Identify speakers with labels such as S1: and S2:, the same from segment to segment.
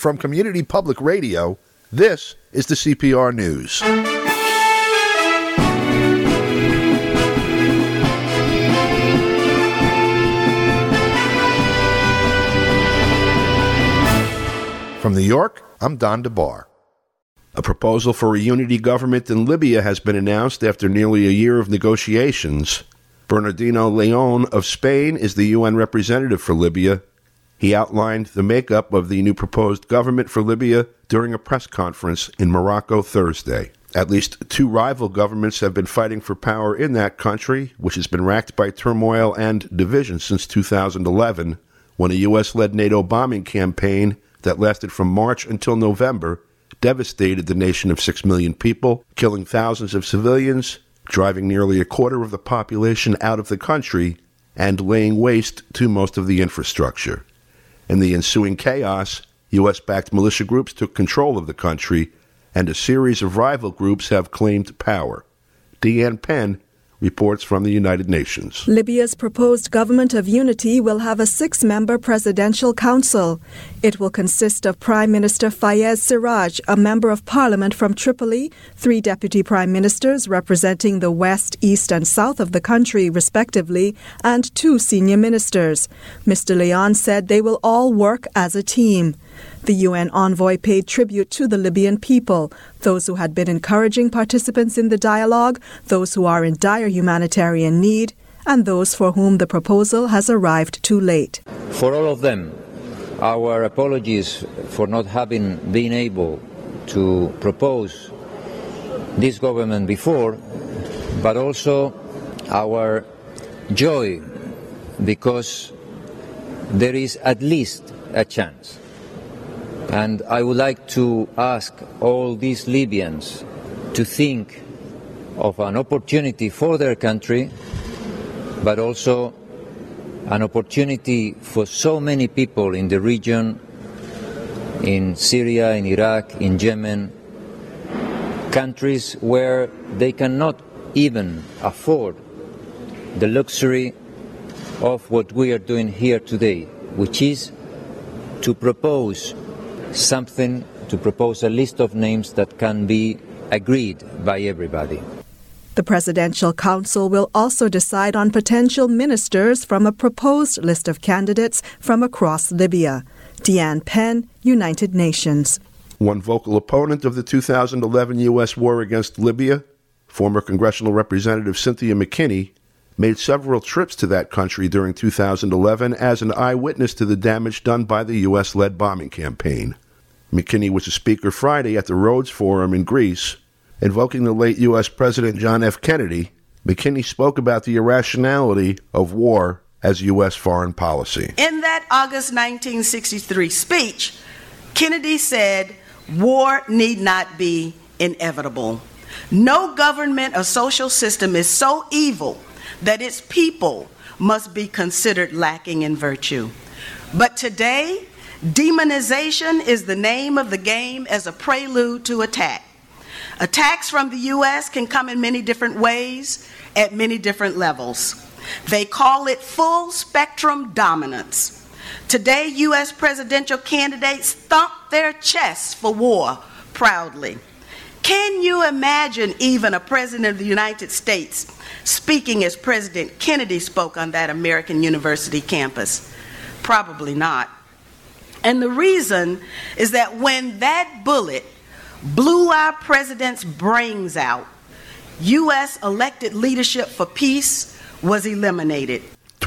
S1: From Community Public Radio, this is the CPR News. From New York, I'm Don DeBar. A proposal for a unity government in Libya has been announced after nearly a year of negotiations. Bernardino Leon of Spain is the UN representative for Libya. He outlined the makeup of the new proposed government for Libya during a press conference in Morocco Thursday. At least two rival governments have been fighting for power in that country, which has been racked by turmoil and division since 2011, when a U.S.-led NATO bombing campaign that lasted from March until November devastated the nation of 6 million people, killing thousands of civilians, driving nearly a quarter of the population out of the country, and laying waste to most of the infrastructure. In the ensuing chaos, U.S.-backed militia groups took control of the country, and a series of rival groups have claimed power. Deanne Penn reports from the United Nations.
S2: Libya's proposed government of unity will have a 6-member presidential council. It will consist of Prime Minister Fayez Siraj, a member of parliament from Tripoli, 3 deputy prime ministers representing the west, east and south of the country, respectively, and 2 senior ministers. Mr. Leon said they will all work as a team. The UN envoy paid tribute to the Libyan people, those who had been encouraging participants in the dialogue, those who are in dire humanitarian need, and those for whom the proposal has arrived too late.
S3: For all of them, our apologies for not having been able to propose this government before, but also our joy because there is at least a chance. And I would like to ask all these Libyans to think of an opportunity for their country, but also an opportunity for so many people in the region, in Syria, in Iraq, in Yemen, countries where they cannot even afford the luxury of what we are doing here today, which is to propose something, to propose a list of names that can be agreed by everybody.
S2: The Presidential Council will also decide on potential ministers from a proposed list of candidates from across Libya. Deanne Penn, United Nations.
S1: One vocal opponent of the 2011 U.S. war against Libya, former congressional representative Cynthia McKinney, made several trips to that country during 2011 as an eyewitness to the damage done by the U.S.-led bombing campaign. McKinney was a speaker Friday at the Rhodes Forum in Greece. Invoking the late U.S. President John F. Kennedy, McKinney spoke about the irrationality of war as U.S. foreign policy.
S4: In that August 1963 speech, Kennedy said, "War need not be inevitable. No government or social system is so evil that its people must be considered lacking in virtue. But today, demonization is the name of the game as a prelude to attack. Attacks from the U.S. can come in many different ways, at many different levels. They call it full spectrum dominance. Today, U.S. presidential candidates thump their chests for war proudly. Can you imagine even a president of the United States speaking as President Kennedy spoke on that American University campus? Probably not. And the reason is that when that bullet blew our president's brains out, U.S. elected leadership for peace was eliminated.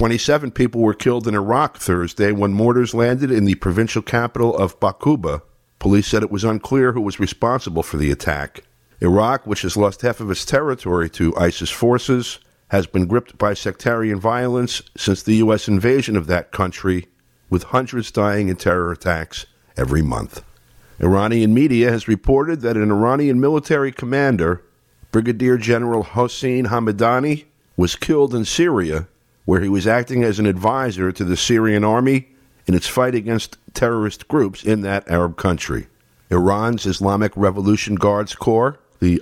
S1: 27 people were killed in Iraq Thursday when mortars landed in the provincial capital of Baquba. Police said it was unclear who was responsible for the attack. Iraq, which has lost half of its territory to ISIS forces, has been gripped by sectarian violence since the U.S. invasion of that country, with hundreds dying in terror attacks every month. Iranian media has reported that an Iranian military commander, Brigadier General Hossein Hamadani, was killed in Syria, where he was acting as an advisor to the Syrian army in its fight against terrorist groups in that Arab country. Iran's Islamic Revolution Guards Corps, the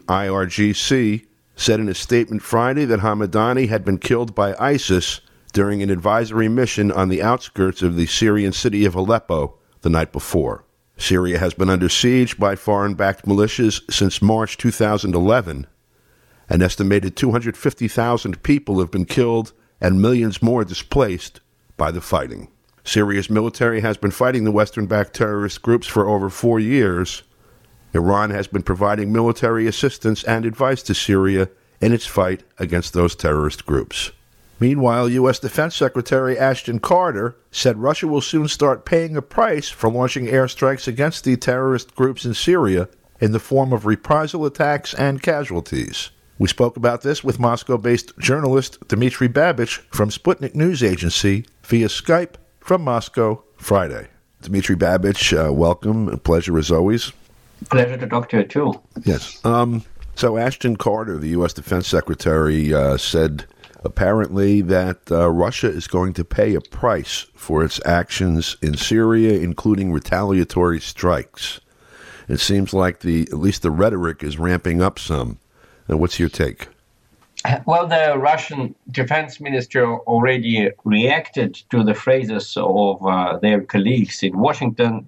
S1: IRGC, said in a statement Friday that Hamadani had been killed by ISIS during an advisory mission on the outskirts of the Syrian city of Aleppo the night before. Syria has been under siege by foreign-backed militias since March 2011. An estimated 250,000 people have been killed and millions more displaced by the fighting. Syria's military has been fighting the Western-backed terrorist groups for over 4 years. Iran has been providing military assistance and advice to Syria in its fight against those terrorist groups. Meanwhile, U.S. Defense Secretary Ashton Carter said Russia will soon start paying a price for launching airstrikes against the terrorist groups in Syria in the form of reprisal attacks and casualties. We spoke about this with Moscow-based journalist Dmitry Babich from Sputnik News Agency via Skype from Moscow Friday. Dmitry Babich, welcome. A pleasure as always.
S5: Pleasure to talk to you, too.
S1: Yes. So Ashton Carter, the U.S. Defense Secretary, said apparently that Russia is going to pay a price for its actions in Syria, including retaliatory strikes. It seems like at least the rhetoric is ramping up some. What's your take?
S5: Well, the Russian defense minister already reacted to the phrases of their colleagues in Washington.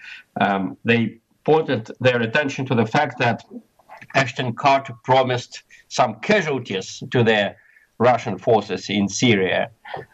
S5: They pointed their attention to the fact that Ashton Carter promised some casualties to the Russian forces in Syria.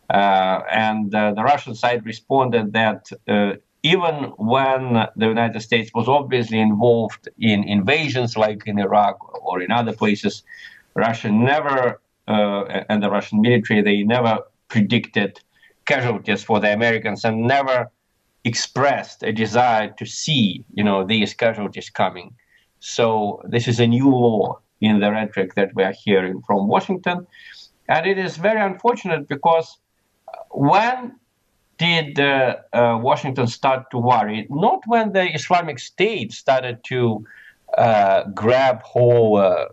S5: And the Russian side responded that even when the United States was obviously involved in invasions like in Iraq or in other places, Russia never, and the Russian military, they never predicted casualties for the Americans and never expressed a desire to see, these casualties coming. So this is a new law in the rhetoric that we are hearing from Washington. And it is very unfortunate because when did Washington start to worry? Not when the Islamic State started to grab whole,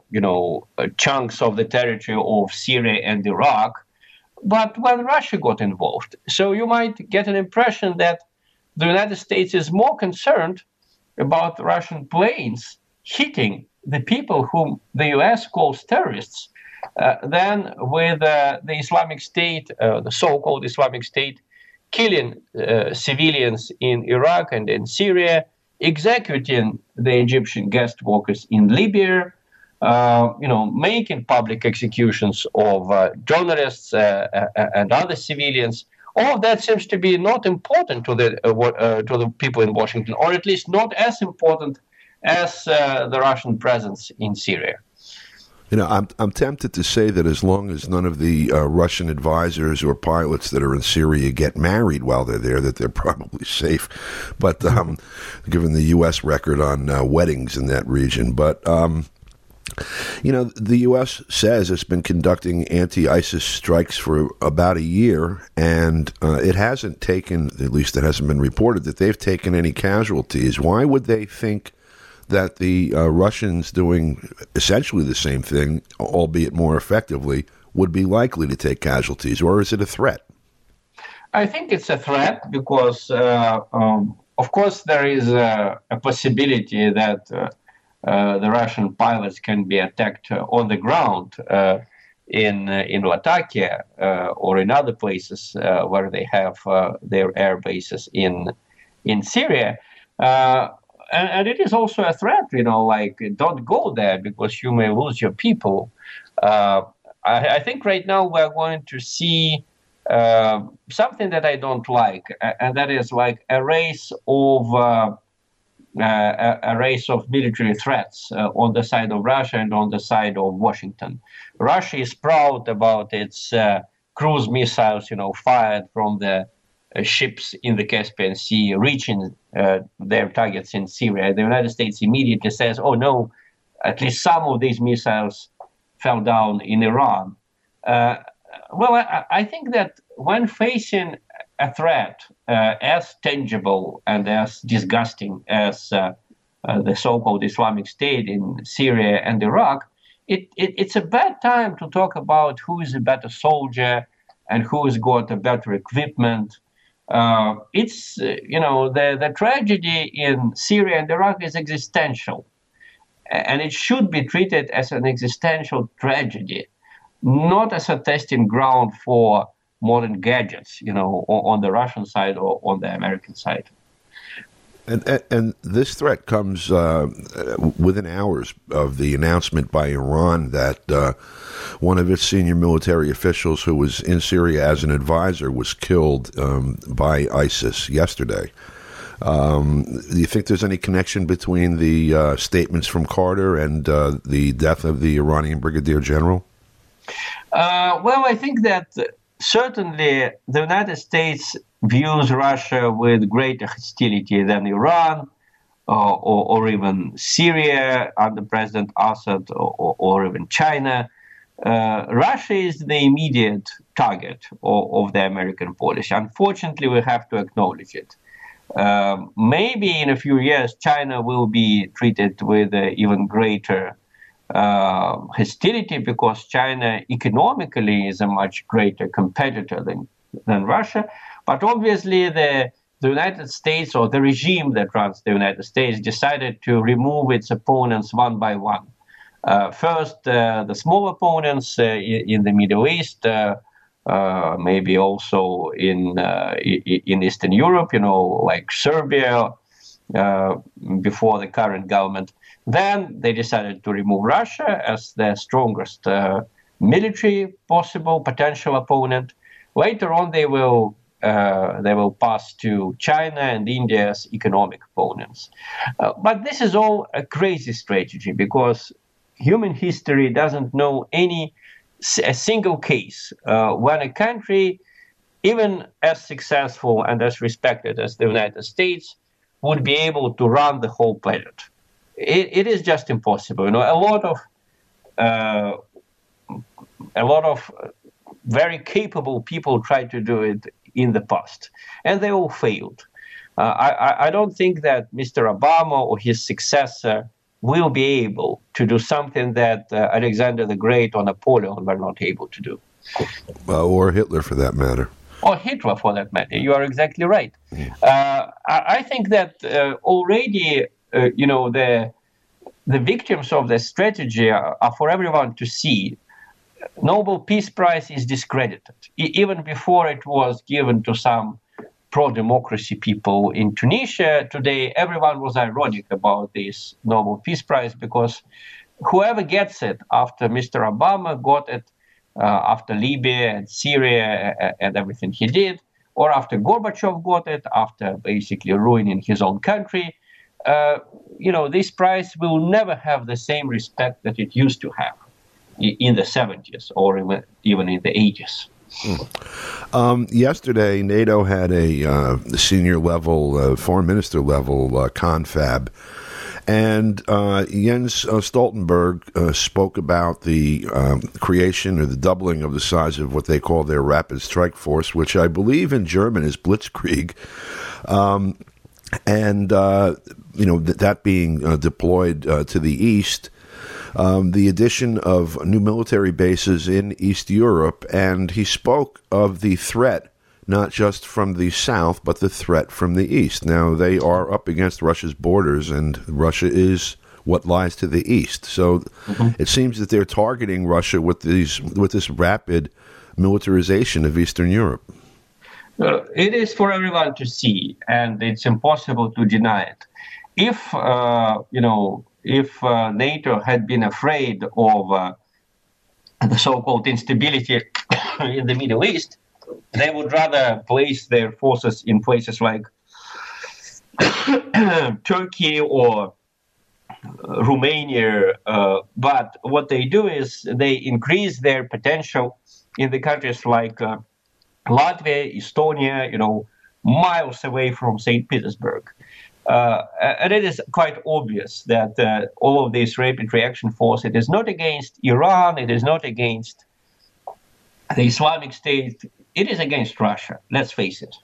S5: chunks of the territory of Syria and Iraq, but when Russia got involved. So you might get an impression that the United States is more concerned about Russian planes hitting the people whom the U.S. calls terrorists than with the Islamic State, the so-called Islamic State, killing civilians in Iraq and in Syria, executing the Egyptian guest workers in Libya, making public executions of journalists and other civilians. All of that seems to be not important to the people in Washington, or at least not as important as the Russian presence in Syria.
S1: I'm tempted to say that as long as none of the Russian advisors or pilots that are in Syria get married while they're there, that they're probably safe. But given the U.S. record on weddings in that region. But, the U.S. says it's been conducting anti-ISIS strikes for about a year, and it hasn't taken, at least it hasn't been reported, that they've taken any casualties. Why would they think that the Russians doing essentially the same thing, albeit more effectively, would be likely to take casualties, or is it a threat?
S5: I think it's a threat because, of course, there is a possibility that the Russian pilots can be attacked on the ground in Latakia or in other places where they have their air bases in Syria. And it is also a threat, don't go there because you may lose your people. I think right now we're going to see something that I don't like, and that is like a race of military threats on the side of Russia and on the side of Washington. Russia is proud about its cruise missiles, fired from the ships in the Caspian Sea reaching their targets in Syria. The United States immediately says, oh no, at least some of these missiles fell down in Iran. I think that when facing a threat as tangible and as disgusting as the so-called Islamic State in Syria and Iraq, it's a bad time to talk about who is a better soldier and who has got a better equipment. The tragedy in Syria and Iraq is existential, and it should be treated as an existential tragedy, not as a testing ground for modern gadgets, on the Russian side or on the American side.
S1: And this threat comes within hours of the announcement by Iran that one of its senior military officials who was in Syria as an advisor was killed by ISIS yesterday. Do you think there's any connection between the statements from Carter and the death of the Iranian brigadier general?
S5: Well, I think that certainly the United States views Russia with greater hostility than Iran or even Syria under President Assad or even China. Russia is the immediate target of the American policy. Unfortunately, we have to acknowledge it. Maybe in a few years, China will be treated with even greater hostility because China economically is a much greater competitor than Russia. But obviously, the United States or the regime that runs the United States decided to remove its opponents one by one. First, the small opponents in the Middle East, maybe also in Eastern Europe, like Serbia, before the current government. Then they decided to remove Russia as the strongest military potential opponent. Later on, they will pass to China and India as economic opponents. But this is all a crazy strategy because human history doesn't know a single case when a country, even as successful and as respected as the United States, would be able to run the whole planet. It is just impossible. A lot of very capable people tried to do it in the past, and they all failed. I don't think that Mr. Obama or his successor will be able to do something that Alexander the Great or Napoleon were not able to do.
S1: Or Hitler, for that matter.
S5: Or Hitler, for that matter. You are exactly right. I think that already, the victims of the strategy are for everyone to see. Nobel Peace Prize is discredited. Even before it was given to some pro-democracy people in Tunisia, today everyone was ironic about this Nobel Peace Prize because whoever gets it after Mr. Obama got it, after Libya and Syria and everything he did, or after Gorbachev got it, after basically ruining his own country, this prize will never have the same respect that it used to have in the 70s or even in the 80s.
S1: Yesterday, NATO had a senior level, foreign minister level confab, and Jens Stoltenberg spoke about the creation or the doubling of the size of what they call their rapid strike force, which I believe in German is Blitzkrieg, and that being deployed to the east. The addition of new military bases in East Europe, and he spoke of the threat not just from the south, but the threat from the east. Now, they are up against Russia's borders, and Russia is what lies to the east. So it seems that they're targeting Russia with this rapid militarization of Eastern Europe.
S5: It is for everyone to see, and it's impossible to deny it. If NATO had been afraid of the so-called instability in the Middle East, they would rather place their forces in places like Turkey or Romania. But what they do is they increase their potential in the countries like Latvia, Estonia, miles away from St. Petersburg. And it is quite obvious that all of this rapid reaction force, it is not against Iran, it is not against the Islamic State, it is against Russia, let's face it.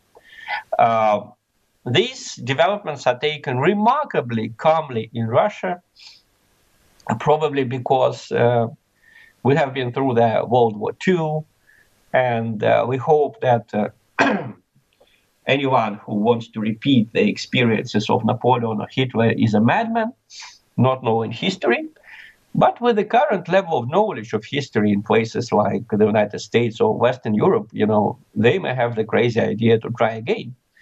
S5: These developments are taken remarkably calmly in Russia, probably because we have been through the World War II, and we hope that anyone who wants to repeat the experiences of Napoleon or Hitler is a madman, not knowing history. But with the current level of knowledge of history in places like the United States or Western Europe, they may have the crazy idea to try again.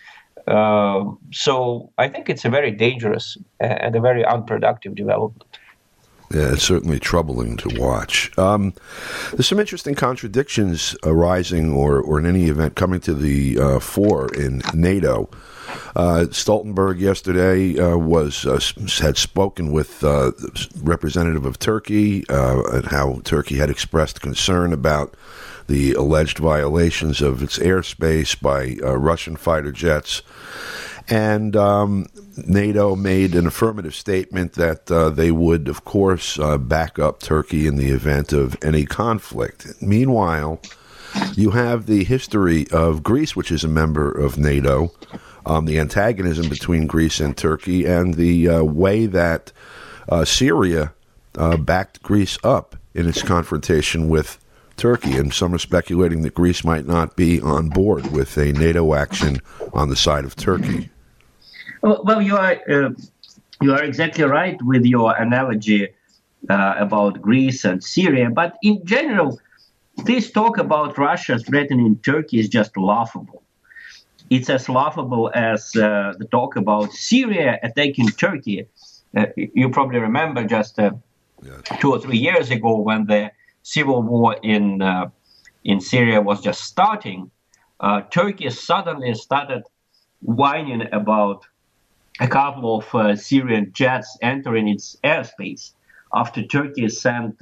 S5: So I think it's a very dangerous and a very unproductive development.
S1: Yeah, it's certainly troubling to watch. There's some interesting contradictions arising or in any event coming to the fore in NATO. Stoltenberg yesterday had spoken with representative of Turkey and how Turkey had expressed concern about the alleged violations of its airspace by Russian fighter jets. And NATO made an affirmative statement that they would, of course, back up Turkey in the event of any conflict. Meanwhile, you have the history of Greece, which is a member of NATO, the antagonism between Greece and Turkey, and the way that Syria backed Greece up in its confrontation with Turkey. And some are speculating that Greece might not be on board with a NATO action on the side of Turkey.
S5: Well, you are exactly right with your analogy about Greece and Syria. But in general, this talk about Russia threatening Turkey is just laughable. It's as laughable as the talk about Syria attacking Turkey. You probably remember just 2 or 3 years ago when the civil war in Syria was just starting, Turkey suddenly started whining about a couple of Syrian jets entering its airspace after Turkey sent,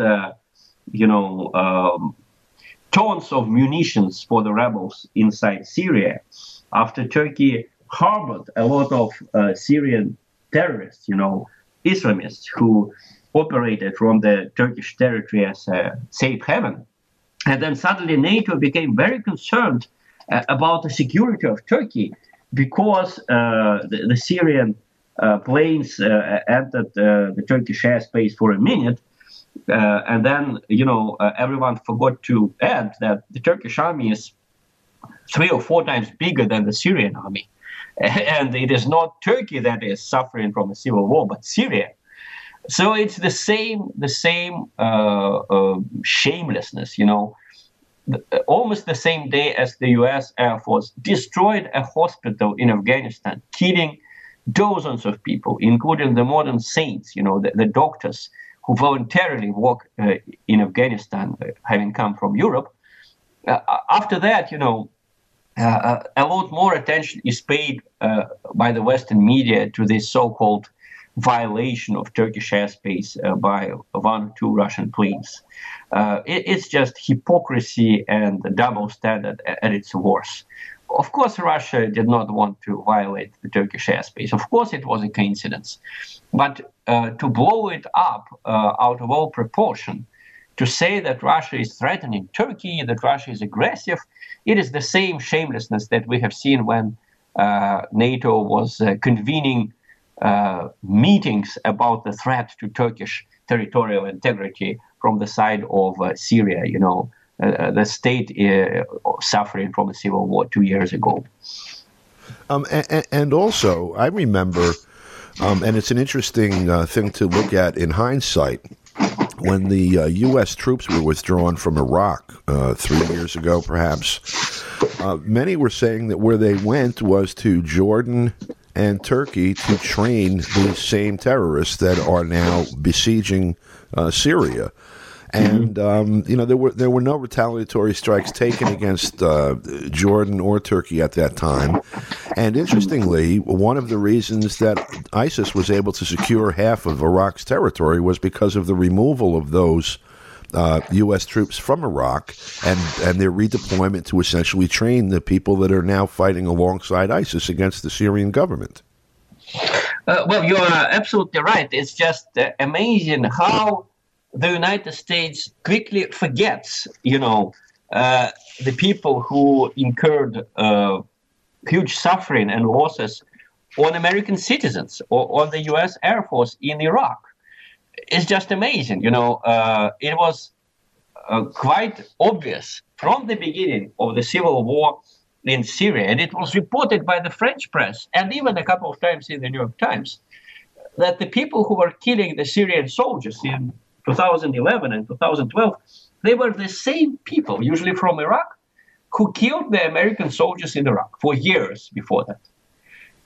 S5: tons of munitions for the rebels inside Syria, after Turkey harbored a lot of Syrian terrorists, Islamists who operated from the Turkish territory as a safe haven. And then suddenly NATO became very concerned about the security of Turkey because the Syrian planes entered the Turkish airspace for a minute. And then, everyone forgot to add that the Turkish army is 3 or 4 times bigger than the Syrian army. And it is not Turkey that is suffering from a civil war, but Syria. So it's the same shamelessness, almost the same day as the U.S. Air Force destroyed a hospital in Afghanistan, killing dozens of people, including the modern saints, the doctors who voluntarily work in Afghanistan, having come from Europe. After that, a lot more attention is paid by the Western media to this so-called violation of Turkish airspace by 1 or 2 Russian planes. It's just hypocrisy and double standard at its worst. Of course, Russia did not want to violate the Turkish airspace. Of course, it was a coincidence. But to blow it up out of all proportion, to say that Russia is threatening Turkey, that Russia is aggressive, it is the same shamelessness that we have seen when NATO was convening meetings about the threat to Turkish territorial integrity from the side of Syria, the state suffering from a civil war 2 years ago.
S1: And also, I remember, and it's an interesting thing to look at in hindsight, when the U.S. troops were withdrawn from Iraq 3 years ago, perhaps, many were saying that where they went was to Jordan and Turkey to train these same terrorists that are now besieging Syria. And there were no retaliatory strikes taken against Jordan or Turkey at that time. And interestingly, one of the reasons that ISIS was able to secure half of Iraq's territory was because of the removal of those U.S. troops from Iraq and their redeployment to essentially train the people that are now fighting alongside ISIS against the Syrian government.
S5: Well, you are absolutely right. It's just amazing how the United States quickly forgets, the people who incurred huge suffering and losses on American citizens or on the U.S. Air Force in Iraq. It's just amazing. It was quite obvious from the beginning of the civil war in Syria, and it was reported by the French press and even a couple of times in the New York Times, that the people who were killing the Syrian soldiers in 2011 and 2012, they were the same people, usually from Iraq, who killed the American soldiers in Iraq for years before that.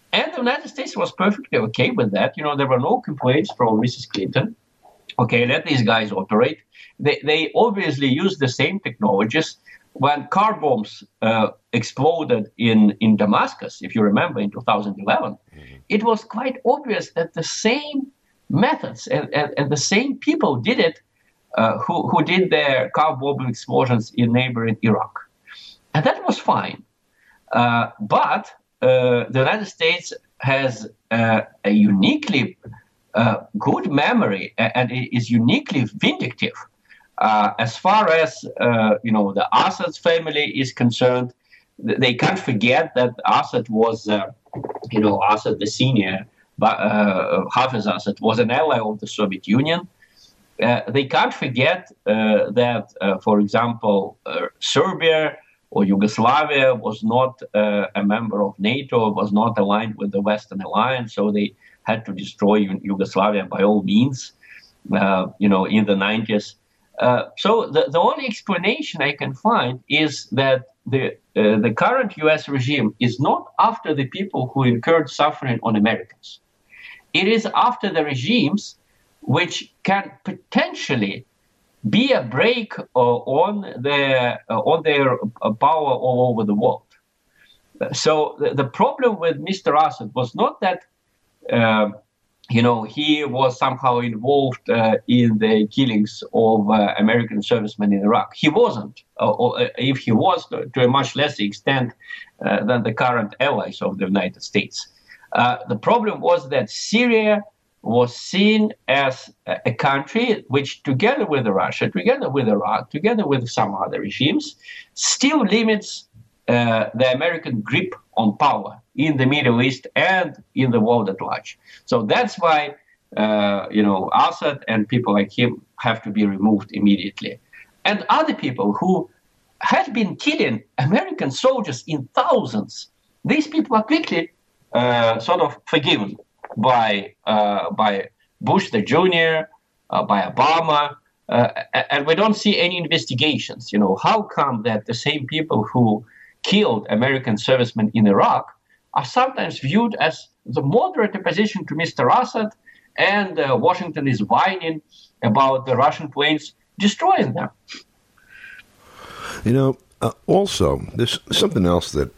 S5: And the United States was perfectly okay with that. There were no complaints from Mrs. Clinton. Okay, let these guys operate. They obviously used the same technologies. When car bombs exploded in Damascus, if you remember, in 2011, it was quite obvious that the same methods and the same people did it who did their car bomb explosions in neighboring Iraq. And that was fine. But the United States has a uniquely good memory and is uniquely vindictive. As far as the Assad family is concerned, they can't forget that Assad was, Assad the senior, Hafez Assad was an ally of the Soviet Union. They can't forget that, for example, Serbia or Yugoslavia was not a member of NATO, was not aligned with the Western Alliance, so they had to destroy Yugoslavia by all means, in the 90s. So the only explanation I can find is that the current U.S. regime is not after the people who incurred suffering on Americans. It is after the regimes which can potentially be a brake on their power all over the world. So the problem with Mr. Assad was not that he was somehow involved in the killings of American servicemen in Iraq. He wasn't, or if he was, to a much less extent than the current allies of the United States. The problem was that Syria was seen as a country which, together with Russia, together with Iraq, together with some other regimes, still limits the American grip on power in the Middle East and in the world at large. So that's why, Assad and people like him have to be removed immediately. And other people who had been killing American soldiers in thousands, these people are quickly sort of forgiven by Bush the Jr., by Obama, and we don't see any investigations. How come that the same people who killed American servicemen in Iraq are sometimes viewed as the moderate opposition to Mr. Assad, and Washington is whining about the Russian planes destroying them?
S1: Also, there's something else that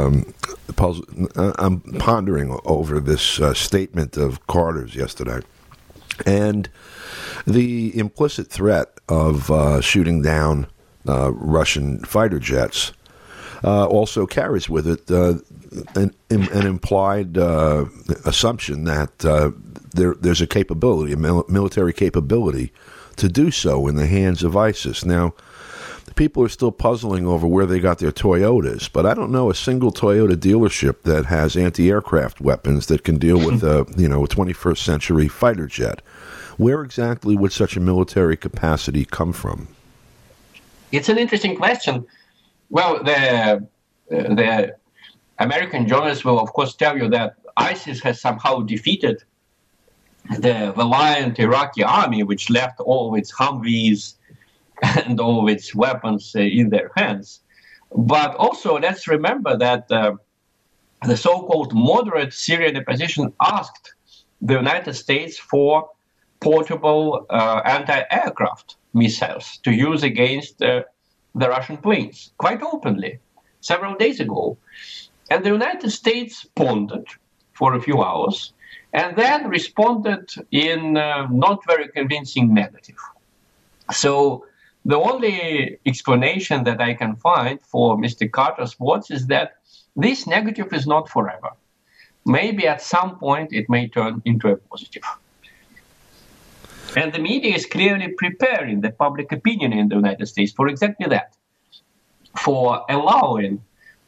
S1: I'm pondering over this statement of Carter's yesterday, and the implicit threat of shooting down Russian fighter jets also carries with it an implied assumption that there's a capability, a military capability, to do so in the hands of ISIS. Now, people are still puzzling over where they got their Toyotas, but I don't know a single Toyota dealership that has anti-aircraft weapons that can deal with a 21st century fighter jet. Where exactly would such a military capacity come from?
S5: It's an interesting question. Well, the American journalists will, of course, tell you that ISIS has somehow defeated the valiant Iraqi army, which left all of its Humvees and all of its weapons in their hands. But also, let's remember that the so-called moderate Syrian opposition asked the United States for portable anti-aircraft missiles to use against the Russian planes, quite openly, several days ago. And the United States pondered for a few hours and then responded in not very convincing negative. So the only explanation that I can find for Mr. Carter's words is that this negative is not forever. Maybe at some point it may turn into a positive. And the media is clearly preparing the public opinion in the United States for exactly that, for allowing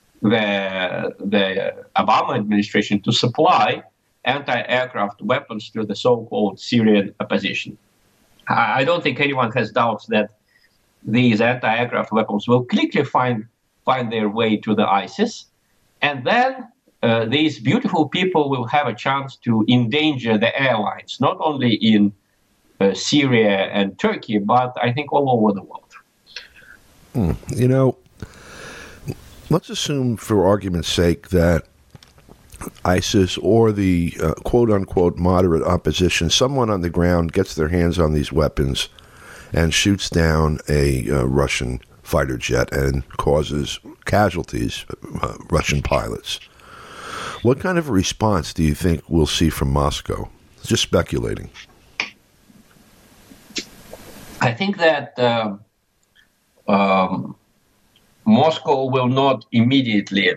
S5: the Obama administration to supply anti-aircraft weapons to the so-called Syrian opposition. I don't think anyone has doubts that these anti-aircraft weapons will quickly find their way to the ISIS, and then these beautiful people will have a chance to endanger the airlines, not only in Syria and Turkey, but I think all over the world.
S1: Let's assume, for argument's sake, that ISIS or the quote-unquote moderate opposition, someone on the ground gets their hands on these weapons and shoots down a Russian fighter jet and causes casualties, Russian pilots. What kind of a response do you think we'll see from Moscow? Just speculating.
S5: I think that Moscow will not immediately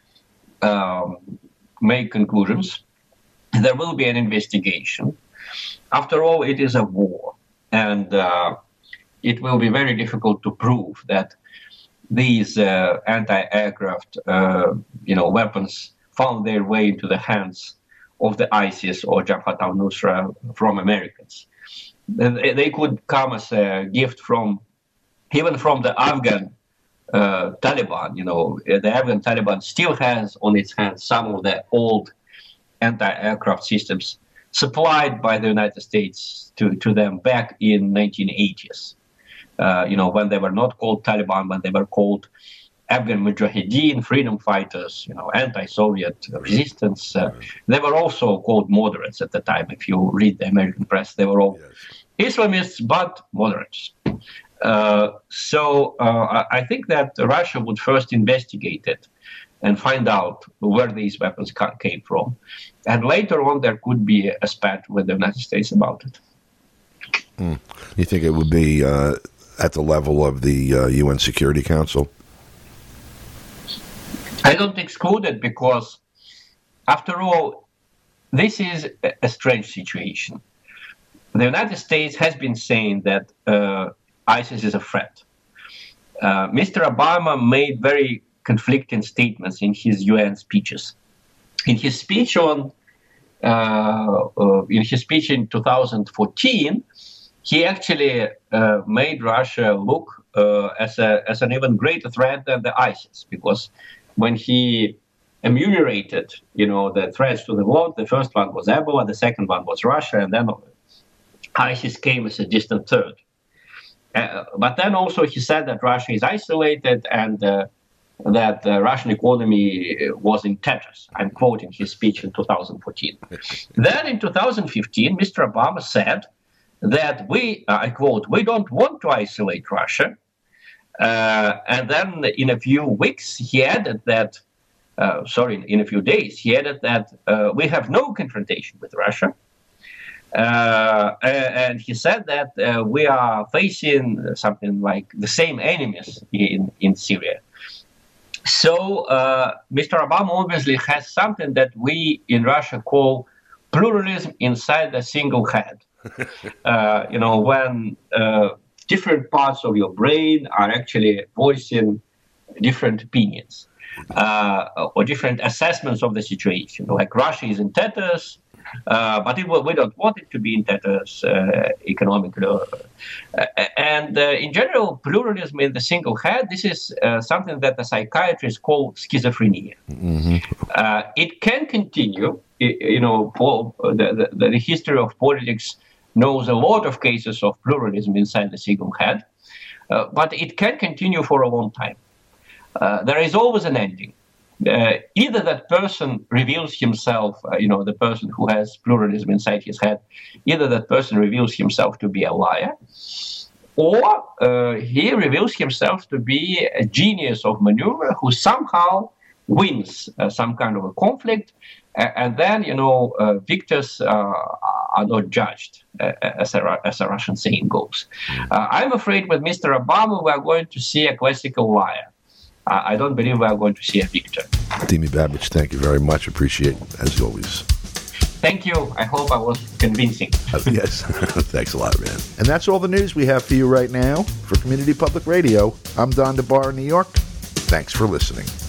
S5: make conclusions. There will be an investigation. After all, it is a war, and it will be very difficult to prove that these anti-aircraft, weapons found their way into the hands of the ISIS or Jabhat al-Nusra from Americans. They could come as a gift even from the Afghan Taliban. The Afghan Taliban still has on its hands some of the old anti-aircraft systems supplied by the United States to them back in 1980s. When they were not called Taliban, when they were called Afghan Mujahideen, freedom fighters, anti-Soviet resistance. They were also called moderates at the time. If you read the American press, they were all Islamists, but moderates. So I think that Russia would first investigate it and find out where these weapons came from. And later on, there could be a spat with the United States about it.
S1: You think it would be at the level of the UN Security Council?
S5: I don't exclude it because, after all, this is a strange situation. The United States has been saying that ISIS is a threat. Mr. Obama made very conflicting statements in his UN speeches. In his speech in 2014, he actually made Russia look as an even greater threat than the ISIS, because when he enumerated, the threats to the world, the first one was Ebola, the second one was Russia, and then ISIS came as a distant third. But then also he said that Russia is isolated and that the Russian economy was in tatters. I'm quoting his speech in 2014. Then in 2015, Mr. Obama said that I quote, we don't want to isolate Russia. And then in a few weeks, he added that, in a few days, he added that we have no confrontation with Russia. And he said that we are facing something like the same enemies in Syria. So Mr. Obama obviously has something that we in Russia call pluralism inside a single head. When different parts of your brain are actually voicing different opinions or different assessments of the situation. Like Russia is in tatters, but we don't want it to be in tatters economically. And in general, pluralism in the single head, this is something that the psychiatrists call schizophrenia. Mm-hmm. It can continue. The history of politics knows a lot of cases of pluralism inside the single head, but it can continue for a long time. There is always an ending. Either that person reveals himself, the person who has pluralism inside his head, either that person reveals himself to be a liar, or he reveals himself to be a genius of maneuver who somehow wins some kind of a conflict, and then, victors are not judged, as a Russian saying goes. I'm afraid with Mr. Obama, we are going to see a classical liar. I don't believe we are going to see a victor.
S1: Dimi Babich, thank you very much. Appreciate it, as always.
S5: Thank you. I hope I was convincing.
S1: Yes. Thanks a lot, man. And that's all the news we have for you right now. For Community Public Radio, I'm Don DeBar in New York. Thanks for listening.